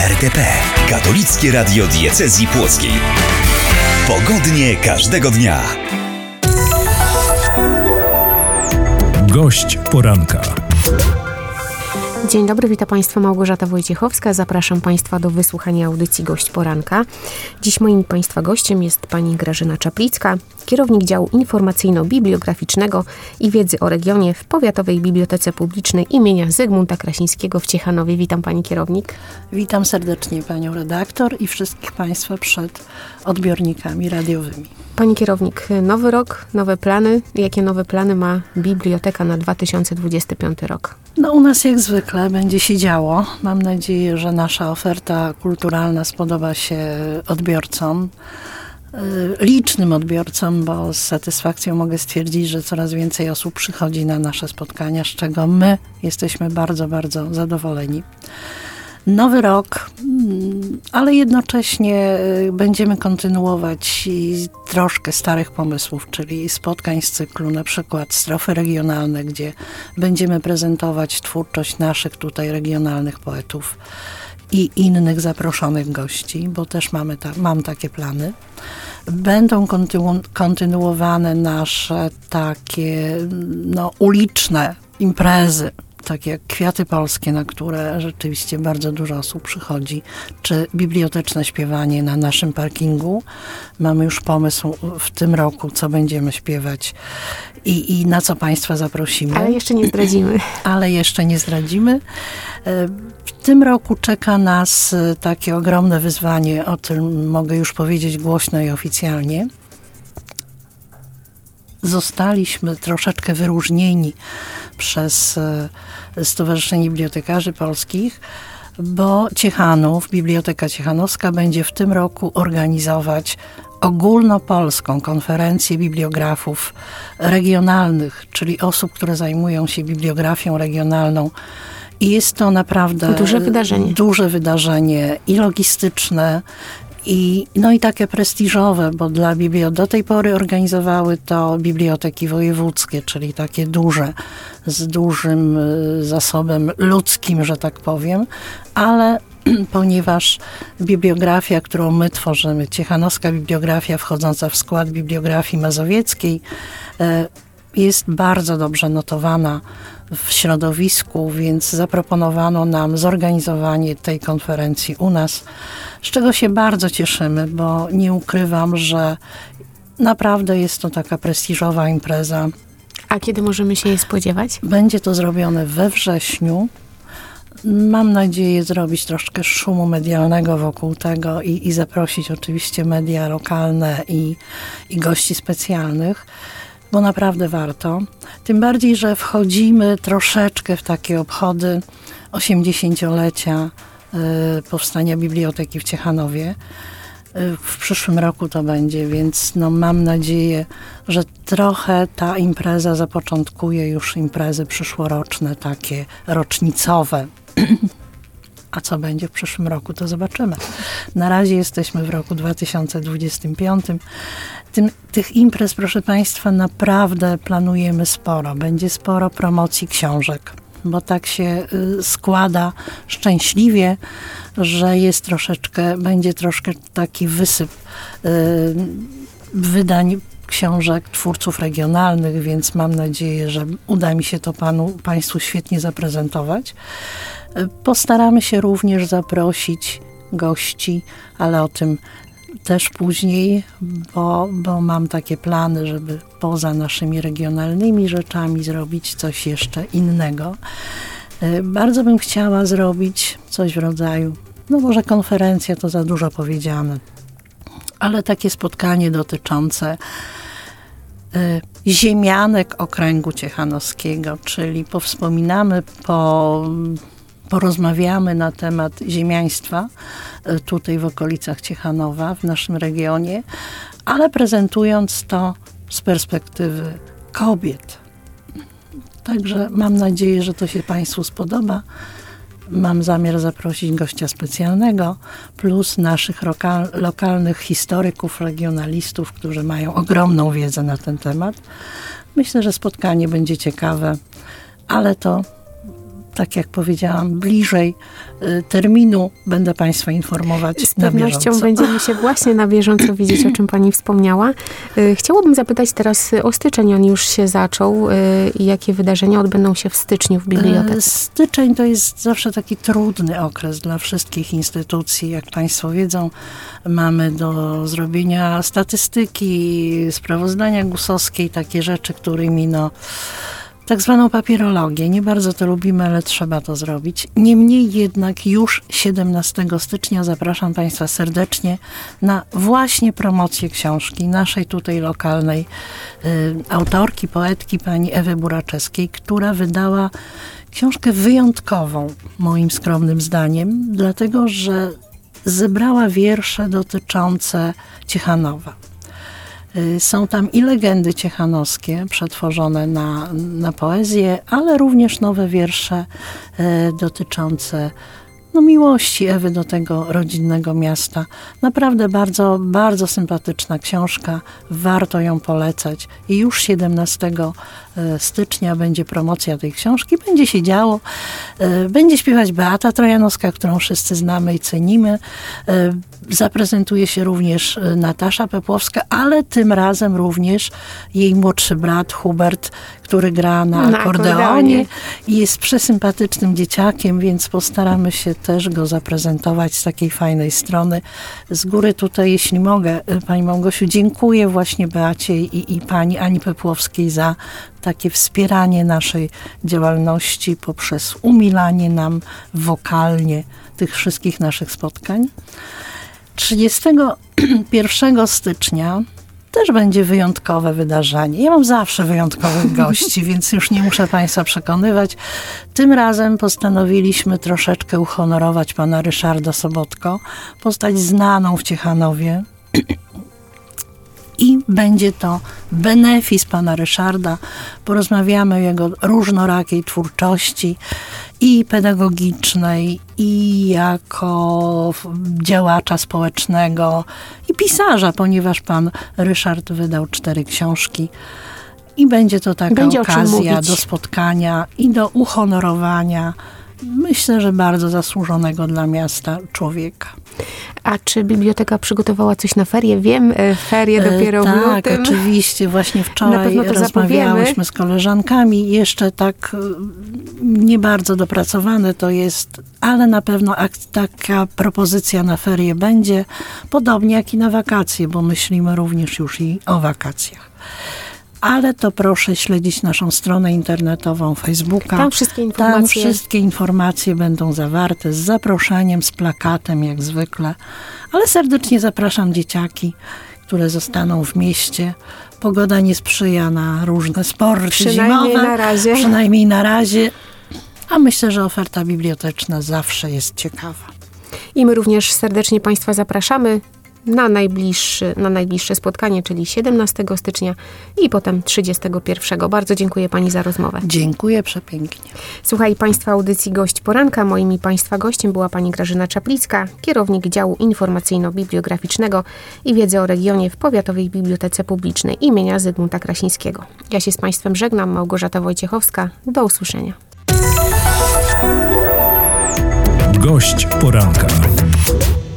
RTP, Katolickie Radio Diecezji Płockiej. Pogodnie każdego dnia. Gość poranka. Dzień dobry, witam Państwa, Małgorzata Wojciechowska. Zapraszam Państwa do wysłuchania audycji Gość Poranka. Dziś moim Państwa gościem jest pani Grażyna Czaplicka, kierownik działu informacyjno-bibliograficznego i wiedzy o regionie w Powiatowej Bibliotece Publicznej imienia Zygmunta Krasińskiego w Ciechanowie. Witam Pani kierownik. Witam serdecznie Panią redaktor i wszystkich Państwa przed odbiornikami radiowymi. Pani kierownik, nowy rok, nowe plany. Jakie nowe plany ma biblioteka na 2025 rok? No u nas jak zwykle będzie się działo. Mam nadzieję, że nasza oferta kulturalna spodoba się odbiorcom, licznym odbiorcom, bo z satysfakcją mogę stwierdzić, że coraz więcej osób przychodzi na nasze spotkania, z czego my jesteśmy bardzo, bardzo zadowoleni. Nowy rok, ale jednocześnie będziemy kontynuować troszkę starych pomysłów, czyli spotkań z cyklu na przykład strofy regionalne, gdzie będziemy prezentować twórczość naszych tutaj regionalnych poetów i innych zaproszonych gości, bo też mam takie plany. Będą kontynuowane nasze takie uliczne imprezy, tak jak Kwiaty Polskie, na które rzeczywiście bardzo dużo osób przychodzi, czy biblioteczne śpiewanie na naszym parkingu. Mamy już pomysł w tym roku, co będziemy śpiewać i na co Państwa zaprosimy. Ale jeszcze nie zdradzimy. W tym roku czeka nas takie ogromne wyzwanie, o tym mogę już powiedzieć głośno i oficjalnie. Zostaliśmy troszeczkę wyróżnieni przez Stowarzyszenie Bibliotekarzy Polskich, bo Ciechanów, Biblioteka Ciechanowska będzie w tym roku organizować ogólnopolską konferencję bibliografów regionalnych, czyli osób, które zajmują się bibliografią regionalną. I jest to naprawdę duże wydarzenie i logistyczne, i takie prestiżowe, bo do tej pory organizowały to biblioteki wojewódzkie, czyli takie duże, z dużym zasobem ludzkim, że tak powiem, ale ponieważ bibliografia, którą my tworzymy, ciechanowska bibliografia wchodząca w skład bibliografii mazowieckiej, jest bardzo dobrze notowana w środowisku, więc zaproponowano nam zorganizowanie tej konferencji u nas, z czego się bardzo cieszymy, bo nie ukrywam, że naprawdę jest to taka prestiżowa impreza. A kiedy możemy się jej spodziewać? Będzie to zrobione we wrześniu. Mam nadzieję zrobić troszkę szumu medialnego wokół tego i zaprosić oczywiście media lokalne i gości specjalnych, bo naprawdę warto. Tym bardziej, że wchodzimy troszeczkę w takie obchody 80-lecia powstania biblioteki w Ciechanowie. W przyszłym roku to będzie, więc mam nadzieję, że trochę ta impreza zapoczątkuje już imprezy przyszłoroczne, takie rocznicowe. A co będzie w przyszłym roku, to zobaczymy. Na razie jesteśmy w roku 2025. Tych imprez, proszę Państwa, naprawdę planujemy sporo. Będzie sporo promocji książek, bo tak się składa szczęśliwie, że będzie troszkę taki wysyp wydań książek twórców regionalnych, więc mam nadzieję, że uda mi się to Państwu świetnie zaprezentować. Postaramy się również zaprosić gości, ale o tym też później, bo mam takie plany, żeby poza naszymi regionalnymi rzeczami zrobić coś jeszcze innego. Bardzo bym chciała zrobić coś w rodzaju, może konferencja to za dużo powiedziane, ale takie spotkanie dotyczące ziemianek okręgu ciechanowskiego, czyli powspominamy, porozmawiamy na temat ziemiaństwa tutaj w okolicach Ciechanowa, w naszym regionie, ale prezentując to z perspektywy kobiet. Także mam nadzieję, że to się Państwu spodoba. Mam zamiar zaprosić gościa specjalnego, plus naszych lokalnych historyków, regionalistów, którzy mają ogromną wiedzę na ten temat. Myślę, że spotkanie będzie ciekawe, ale to tak jak powiedziałam, bliżej terminu będę Państwa informować na bieżąco. Z pewnością będziemy się właśnie na bieżąco widzieć, o czym Pani wspomniała. Chciałabym zapytać teraz o styczeń. On już się zaczął. I jakie wydarzenia odbędą się w styczniu w bibliotece? Styczeń to jest zawsze taki trudny okres dla wszystkich instytucji. Jak Państwo wiedzą, mamy do zrobienia statystyki, sprawozdania GUS-owskiej, takie rzeczy, którymi tak zwaną papierologię. Nie bardzo to lubimy, ale trzeba to zrobić. Niemniej jednak już 17 stycznia zapraszam Państwa serdecznie na właśnie promocję książki naszej tutaj lokalnej autorki, poetki pani Ewy Buraczewskiej, która wydała książkę wyjątkową, moim skromnym zdaniem, dlatego że zebrała wiersze dotyczące Ciechanowa. Są tam i legendy ciechanowskie przetworzone na poezję, ale również nowe wiersze dotyczące miłości Ewy do tego rodzinnego miasta. Naprawdę bardzo, bardzo sympatyczna książka. Warto ją polecać. I już 17 stycznia będzie promocja tej książki. Będzie się działo. Będzie śpiewać Beata Trojanowska, którą wszyscy znamy i cenimy. Zaprezentuje się również Natasza Pepłowska, ale tym razem również jej młodszy brat Hubert, który gra na akordeonie i jest przesympatycznym dzieciakiem, więc postaramy się też go zaprezentować z takiej fajnej strony. Z góry tutaj, jeśli mogę, Pani Małgosiu, dziękuję właśnie Beacie i Pani Ani Pepłowskiej za takie wspieranie naszej działalności poprzez umilanie nam wokalnie tych wszystkich naszych spotkań. 31 stycznia też będzie wyjątkowe wydarzenie. Ja mam zawsze wyjątkowych gości, więc już nie muszę Państwa przekonywać. Tym razem postanowiliśmy troszeczkę uhonorować pana Ryszarda Sobotko, postać znaną w Ciechanowie. I będzie to benefis pana Ryszarda. Porozmawiamy o jego różnorakiej twórczości i pedagogicznej, i jako działacza społecznego, i pisarza, ponieważ pan Ryszard wydał 4 książki. I będzie to taka okazja do spotkania i do uhonorowania, myślę, że bardzo zasłużonego dla miasta człowieka. A czy biblioteka przygotowała coś na ferie? Wiem, ferie dopiero w lutym. Tak, oczywiście. Właśnie wczoraj rozmawiałyśmy z koleżankami. Jeszcze tak nie bardzo dopracowane to jest, ale na pewno taka propozycja na ferie będzie. Podobnie jak i na wakacje, bo myślimy również już i o wakacjach. Ale to proszę śledzić naszą stronę internetową, Facebooka. Tam wszystkie informacje będą zawarte z zaproszeniem, z plakatem jak zwykle. Ale serdecznie zapraszam dzieciaki, które zostaną w mieście. Pogoda nie sprzyja na różne sporty zimowe. Przynajmniej na razie. A myślę, że oferta biblioteczna zawsze jest ciekawa. I my również serdecznie Państwa zapraszamy na najbliższe spotkanie, czyli 17 stycznia i potem 31. Bardzo dziękuję Pani za rozmowę. Dziękuję przepięknie. Słuchali Państwo audycji Gość Poranka. Moim i Państwa gościem była Pani Grażyna Czaplicka, kierownik działu informacyjno-bibliograficznego i wiedzy o regionie w Powiatowej Bibliotece Publicznej imienia Zygmunta Krasińskiego. Ja się z Państwem żegnam, Małgorzata Wojciechowska. Do usłyszenia. Gość Poranka.